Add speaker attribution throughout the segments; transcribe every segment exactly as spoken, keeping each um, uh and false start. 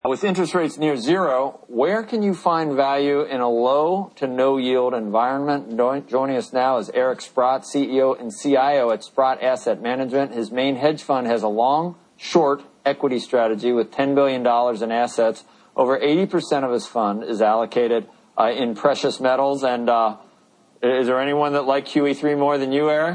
Speaker 1: With interest rates near zero, where can you find value in a low to no yield environment? Joining us now is Eric Sprott, C E O and C I O at Sprott Asset Management. His main hedge fund has a long, short equity strategy with ten billion dollars in assets. Over eighty percent of his fund is allocated uh, in precious metals. And uh, is there anyone that likes Q E three more than you, Eric?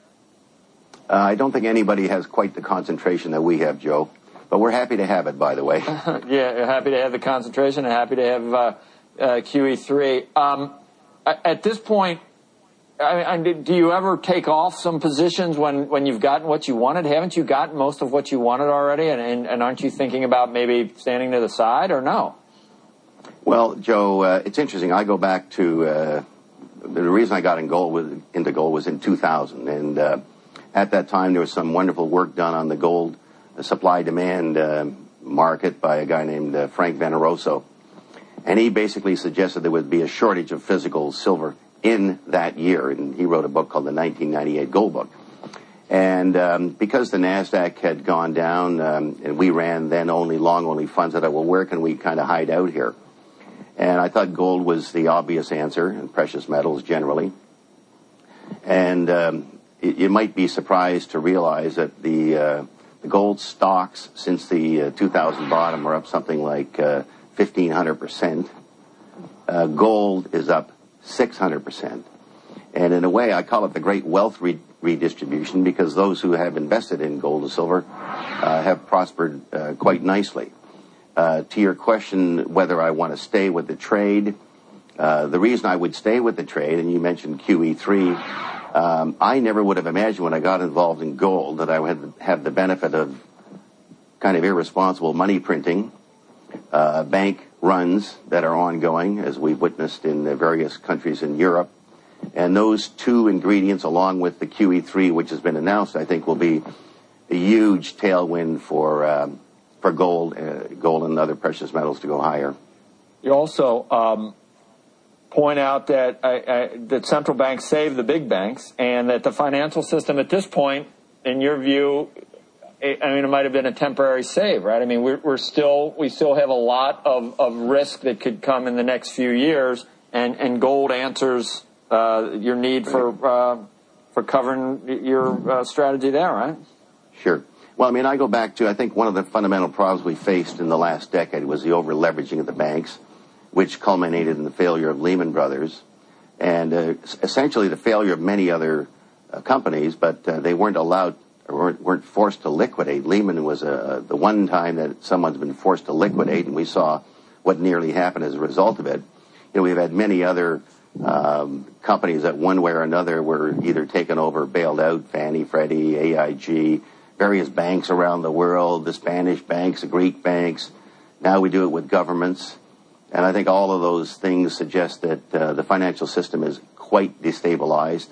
Speaker 2: Uh, I don't think anybody has quite the concentration that we have, Joe. But we're happy to have it, by the way.
Speaker 1: Yeah, happy to have the concentration and happy to have uh, uh, Q E three. Um, at this point, I, I, do you ever take off some positions when, when you've gotten what you wanted? Haven't you gotten most of what you wanted already? And, and, and aren't you thinking about maybe standing to the side or no?
Speaker 2: Well, Joe, uh, it's interesting. I go back to uh, the reason I got in gold was, into gold was in two thousand. And uh, at that time, there was some wonderful work done on the gold the supply-demand uh, market by a guy named uh, Frank Veneroso. And he basically suggested there would be a shortage of physical silver in that year. And he wrote a book called the nineteen ninety-eight Gold Book. And um, because the NASDAQ had gone down, um, and we ran then only long-only funds, I thought, well, where can we kind of hide out here? And I thought gold was the obvious answer, and precious metals generally. And um, it, you might be surprised to realize that the... Uh, The gold stocks since the uh, two thousand bottom are up something like uh, fifteen hundred percent. Uh, gold is up six hundred percent. And in a way, I call it the great wealth re- redistribution because those who have invested in gold and silver uh, have prospered uh, quite nicely. Uh, to your question whether I want to stay with the trade, uh, the reason I would stay with the trade, and you mentioned Q E three, Um, I never would have imagined when I got involved in gold that I would have the benefit of kind of irresponsible money printing, uh, bank runs that are ongoing, as we've witnessed in the various countries in Europe. And those two ingredients, along with the Q E three, which has been announced, I think will be a huge tailwind for um, for gold, uh, gold and other precious metals to go higher.
Speaker 1: You also um point out that uh, uh, that central banks save the big banks, and that the financial system at this point, in your view, it, I mean, it might have been a temporary save, right? I mean, we're, we're still we still have a lot of, of risk that could come in the next few years, and, and gold answers uh, your need for uh, for covering your uh, strategy there, right?
Speaker 2: Sure. Well, I mean, I go back to I think one of the fundamental problems we faced in the last decade was the over leveraging of the banks, which culminated in the failure of Lehman Brothers, and uh, essentially the failure of many other uh, companies, but uh, they weren't allowed or weren't, weren't forced to liquidate. Lehman was uh, the one time that someone's been forced to liquidate, and we saw what nearly happened as a result of it. You know, we've had many other um, companies that one way or another were either taken over, bailed out, Fannie, Freddie, A I G, various banks around the world, the Spanish banks, the Greek banks. Now we do it with governments. And I think all of those things suggest that uh, the financial system is quite destabilized.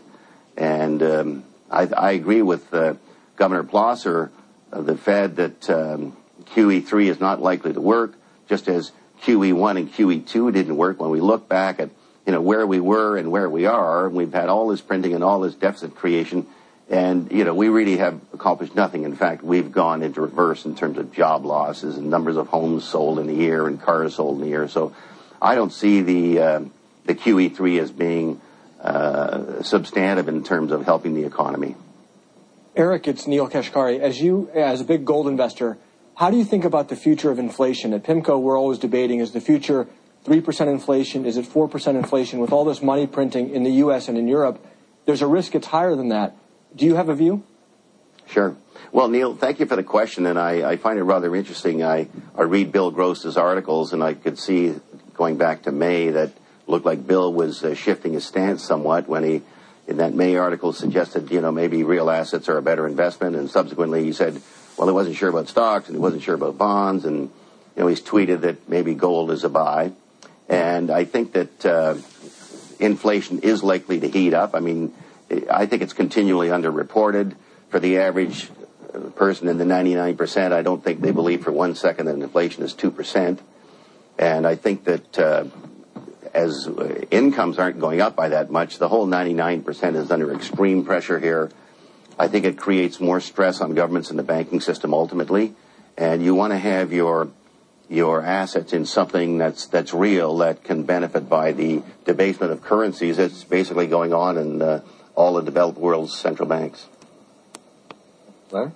Speaker 2: And um, I, I agree with uh, Governor Plosser of the Fed that um, Q E three is not likely to work, just as Q E one and Q E two didn't work. When we look back at you know where we were and where we are, we've had all this printing and all this deficit creation, and you know we really have accomplished nothing. In fact, we've gone into reverse in terms of job losses and numbers of homes sold in the year and cars sold in the year. So I don't see the uh, the Q E three as being uh, substantive in terms of helping the economy.
Speaker 3: Eric, it's Neil Kashkari. As you, as a big gold investor, how do you think about the future of inflation? At PIMCO, we're always debating, is the future three percent inflation? Is it four percent inflation? With all this money printing in the U S and in Europe, there's a risk it's higher than that. Do you have a view?
Speaker 2: Sure. Well, Neil, thank you for the question, and I, I find it rather interesting. I, I read Bill Gross's articles, and I could see, going back to May, that looked like Bill was uh, shifting his stance somewhat when he, in that May article, suggested, you know, maybe real assets are a better investment, and subsequently he said, well, he wasn't sure about stocks, and he wasn't sure about bonds, and, you know, he's tweeted that maybe gold is a buy. And I think that uh, inflation is likely to heat up. I mean, I think it's continually underreported. For the average person in the ninety-nine percent, I don't think they believe for one second that inflation is two percent. And I think that uh, as incomes aren't going up by that much, the whole ninety-nine percent is under extreme pressure here. I think it creates more stress on governments and the banking system ultimately. And you want to have your your assets in something that's that's real, that can benefit by the debasement of currencies. That's basically going on in uh, all the developed world's central banks.
Speaker 4: Right?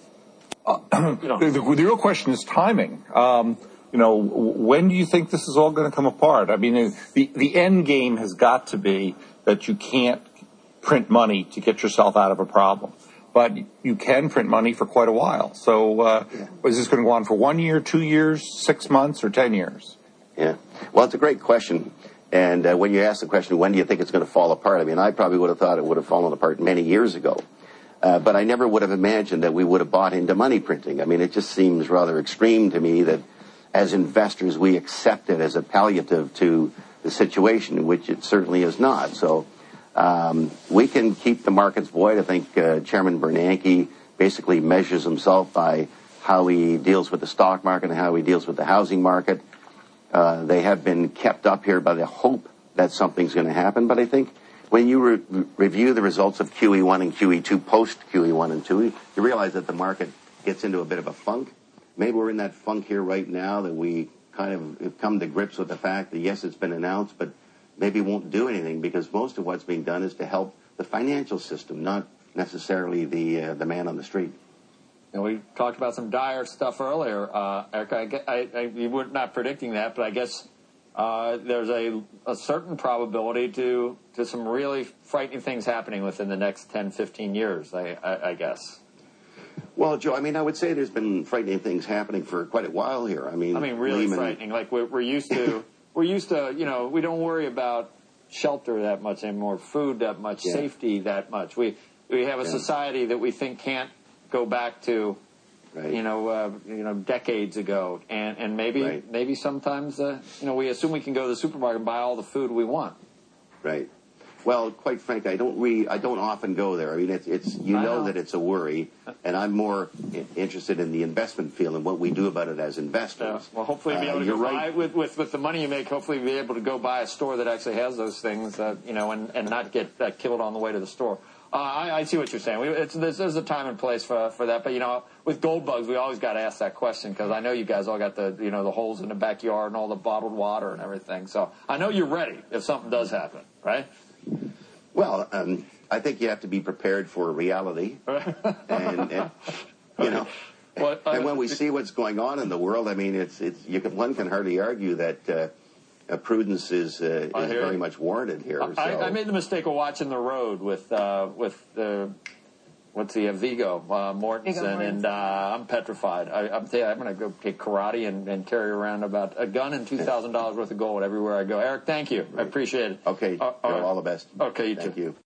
Speaker 4: Uh, the, the, the real question is timing. Um, you know, when do you think this is all going to come apart? I mean, the the end game has got to be that you can't print money to get yourself out of a problem. But you can print money for quite a while. So uh, is this going to go on for one year, two years, six months, or ten years?
Speaker 2: Yeah. Well, it's a great question. And uh, when you ask the question, when do you think it's going to fall apart? I mean, I probably would have thought it would have fallen apart many years ago. Uh, but I never would have imagined that we would have bought into money printing. I mean, it just seems rather extreme to me that as investors we accept it as a palliative to the situation, which it certainly is not. So Um, we can keep the markets buoyed. I think uh, Chairman Bernanke basically measures himself by how he deals with the stock market and how he deals with the housing market. Uh, they have been kept up here by the hope that something's going to happen. But I think when you re- review the results of Q E one and Q E two, post Q E one and two, you realize that the market gets into a bit of a funk. Maybe we're in that funk here right now, that we kind of have come to grips with the fact that, yes, it's been announced, but maybe won't do anything, because most of what's being done is to help the financial system, not necessarily the uh, the man on the street.
Speaker 1: And we talked about some dire stuff earlier, uh, Eric. I, I, I, you were not predicting that, but I guess uh, there's a, a certain probability to to some really frightening things happening within the next ten, fifteen years, I, I, I guess.
Speaker 2: Well, Joe, I mean, I would say there's been frightening things happening for quite a while here. I mean,
Speaker 1: I mean, really
Speaker 2: Lehman,
Speaker 1: frightening. Like we're, we're used to. We're used to, you know, we don't worry about shelter that much anymore, food that much,
Speaker 2: yeah.
Speaker 1: safety that much. We we have a
Speaker 2: yeah.
Speaker 1: society that we think can't go back to,
Speaker 2: right.
Speaker 1: you know, uh, you know, decades ago, and and maybe
Speaker 2: right.
Speaker 1: maybe sometimes, uh, you know, we assume we can go to the supermarket and buy all the food we want.
Speaker 2: Right. Well, quite frankly, I don't re, I don't often go there. I mean, it's, it's you know, know that it's a worry, and I'm more interested in the investment field and what we do about it as investors.
Speaker 1: Yeah. Well, hopefully, be able to
Speaker 2: uh,
Speaker 1: go
Speaker 2: right.
Speaker 1: buy with, with with the money you make. Hopefully, be able to go buy a store that actually has those things, uh, you know, and, and not get uh, killed on the way to the store. Uh, I, I see what you're saying. We, it's, there's, there's a time and place for for that, but you know, with gold bugs, we always got to ask that question, because I know you guys all got the you know the holes in the backyard and all the bottled water and everything. So I know you're ready if something does happen, right?
Speaker 2: Well, um, I think you have to be prepared for reality, and, and you know,
Speaker 1: what, uh,
Speaker 2: and when we see what's going on in the world, I mean, it's it's you can one can hardly argue that uh, uh, prudence is uh, is very you. much warranted here.
Speaker 1: I,
Speaker 2: so.
Speaker 1: I made the mistake of watching The Road with uh, with uh, what's he, uh, Viggo uh, Mortensen, and uh, I'm petrified. I, I'm telling you, I'm going to go take karate and, and carry around about a gun and two thousand dollars worth of gold everywhere I go. Eric, thank you. I appreciate it.
Speaker 2: Okay,
Speaker 1: uh,
Speaker 2: all, all the best.
Speaker 1: Okay, you
Speaker 2: thank
Speaker 1: too.
Speaker 2: you.